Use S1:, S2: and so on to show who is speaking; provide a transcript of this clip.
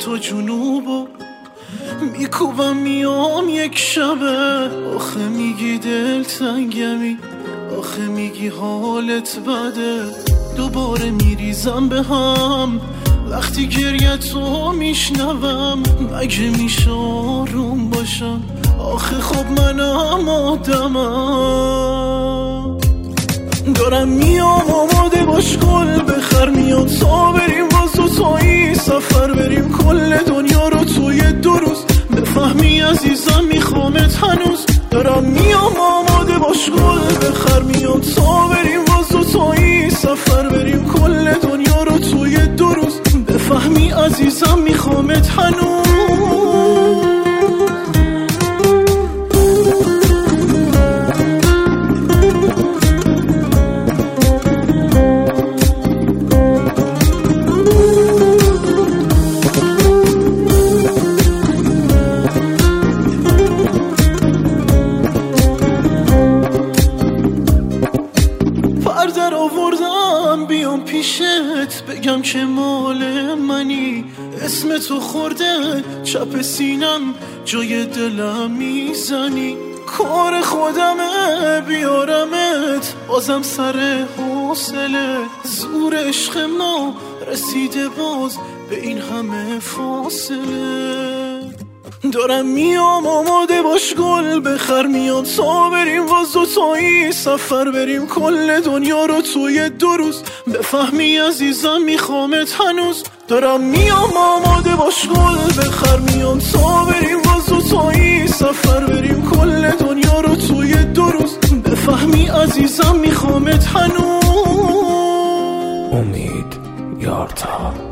S1: تا جنوبو میکوبم میام یک شبه. آخه میگی دلتنگمی، آخه میگی حالت بده. دوباره میریزم به هم وقتی گریه تو میشنوم. مگه میشه آروم باشم؟ آخه خب منم آدمم. دارم میام آماده باش گل بخر، میاد تا بریم باز دوتایی سفر بریم کل دنیا رو توی 2 روز. بفهمی عزیزم میخوامت هنوز. دارم میام آماده باش گل بخر، میاد تا بریم باز دوتایی سفر بریم کل دنیا رو توی 2 روز. بفهمی عزیزم میخوامت هنوز. در آوردم بیام پیشت بگم که مال منی. اسم تو خورده چپ سینم جای دلم میزنی. کار خودمه بیارمت بازم سر حوصله. زور عشق ما رسیده باز به این همه فاصله. دارم میام آماده باش گل بخر، میام تا بریم باز دوتایی سفر بریم کل دنیا رو توی 2 روز. بفهمی عزیزم میخوامت هنوز. دارم میام آماده باش گل بخر، میام تا بریم باز دوتایی سفر بریم کل دنیا رو توی 2 روز. بفهمی عزیزم میخوامت هنوز.
S2: امید یارتا.